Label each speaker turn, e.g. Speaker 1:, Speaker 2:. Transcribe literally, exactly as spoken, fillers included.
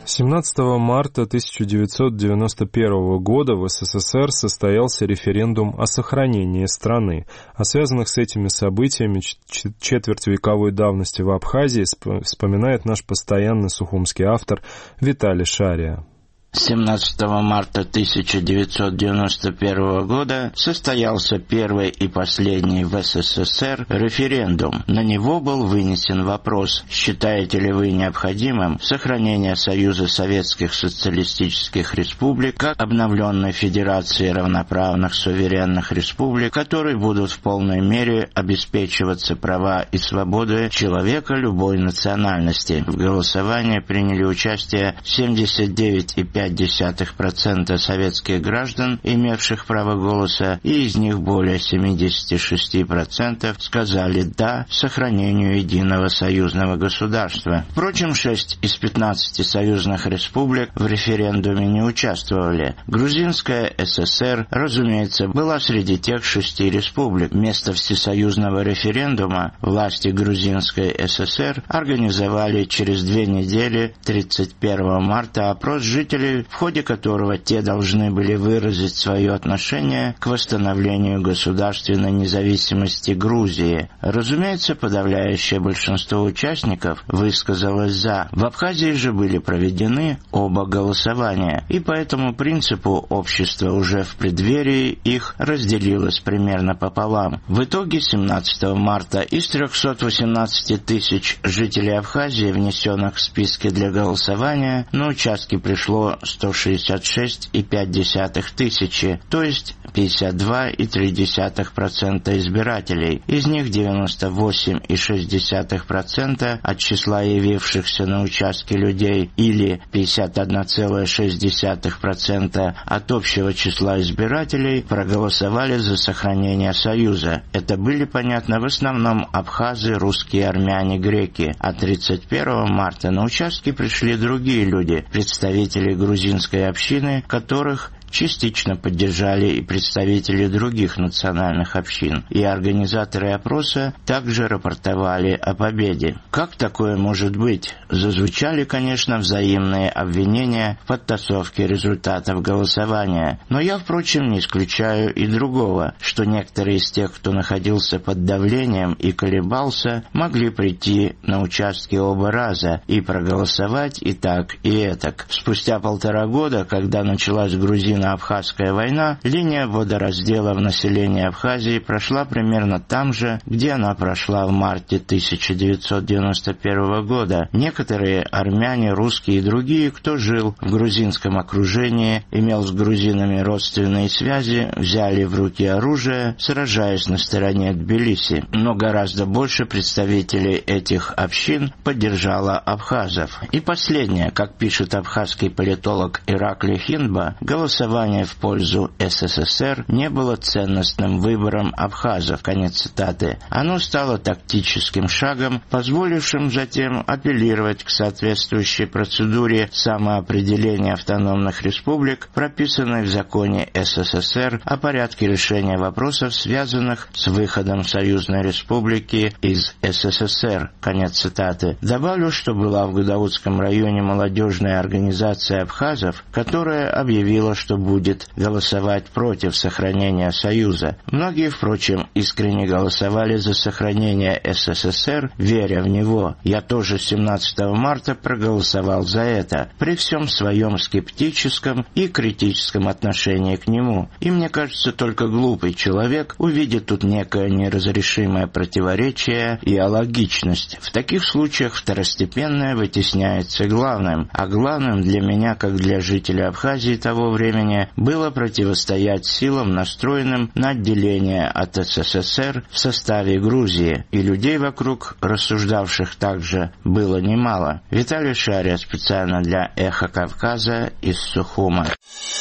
Speaker 1: семнадцатого марта тысяча девятьсот девяносто первого года в СССР состоялся референдум о сохранении страны. О связанных с этими событиями четвертьвековой давности в Абхазии вспоминает наш постоянный сухумский автор Виталий Шария.
Speaker 2: семнадцатого марта тысяча девятьсот девяносто первого года состоялся первый и последний в СССР референдум. На него был вынесен вопрос: считаете ли вы необходимым сохранение Союза Советских Социалистических Республик как обновленной Федерации равноправных суверенных республик, которые будут в полной мере обеспечиваться права и свободы человека любой национальности. В голосовании приняли участие семьдесят девять и пять десятых процента советских граждан, имевших право голоса, и из них более семьдесят шесть процентов сказали «да» сохранению единого союзного государства. Впрочем, шесть из пятнадцати союзных республик в референдуме не участвовали. Грузинская ССР, разумеется, была среди тех шести республик. Вместо всесоюзного референдума власти Грузинской ССР организовали через две недели, тридцать первого марта, опрос жителей, в ходе которого те должны были выразить свое отношение к восстановлению государственной независимости Грузии. Разумеется, подавляющее большинство участников высказалось «за». В Абхазии же были проведены оба голосования, и по этому принципу общество уже в преддверии их разделилось примерно пополам. В итоге семнадцатого марта из трехсот восемнадцати тысяч жителей Абхазии, внесенных в списки для голосования, на участки пришло сто шестьдесят шесть и пять десятых тысячи, то есть пятьдесят два и три десятых процента избирателей. Из них девяносто восемь и шесть десятых процента от числа явившихся на участке людей или пятьдесят один целых шесть десятых процента от общего числа избирателей проголосовали за сохранение Союза. Это были, понятно, в основном абхазы, русские, армяне, греки. А тридцать первого марта на участки пришли другие люди, представители грузинской общины, которых частично поддержали и представители других национальных общин, и организаторы опроса также рапортовали о победе. Как такое может быть? Зазвучали, конечно, взаимные обвинения в подтасовке результатов голосования, но я, впрочем, не исключаю и другого, что некоторые из тех, кто находился под давлением и колебался, могли прийти на участки оба раза и проголосовать и так, и этак. Спустя полтора года, когда началась грузино-абхазская война, линия водораздела в населении Абхазии прошла примерно там же, где она прошла в марте тысяча девятьсот девяносто первого года. Некоторые армяне, русские и другие, кто жил в грузинском окружении, имел с грузинами родственные связи, взяли в руки оружие, сражаясь на стороне Тбилиси. Но гораздо больше представителей этих общин поддержало абхазов. И последнее, как пишет абхазский политолог Ираклий Хинба, голосование в пользу СССР не было ценностным выбором абхазов. Конец цитаты. Оно стало тактическим шагом, позволившим затем апеллировать к соответствующей процедуре самоопределения автономных республик, прописанной в законе СССР о порядке решения вопросов, связанных с выходом союзной республики из СССР. Конец цитаты. Добавлю, что была в Гудаутском районе молодежная организация абхазов, которая объявила, что будет голосовать против сохранения Союза. Многие, впрочем, искренне голосовали за сохранение СССР, веря в него. Я тоже семнадцатого марта проголосовал за это, при всем своем скептическом и критическом отношении к нему. И мне кажется, только глупый человек увидит тут некое неразрешимое противоречие и алогичность. В таких случаях второстепенное вытесняется главным, а главным для меня, как для жителя Абхазии того времени, было противостоять силам, настроенным на отделение от СССР в составе Грузии, и людей вокруг, рассуждавших также, было немало. Виталий Шария специально для «Эхо Кавказа» из Сухума.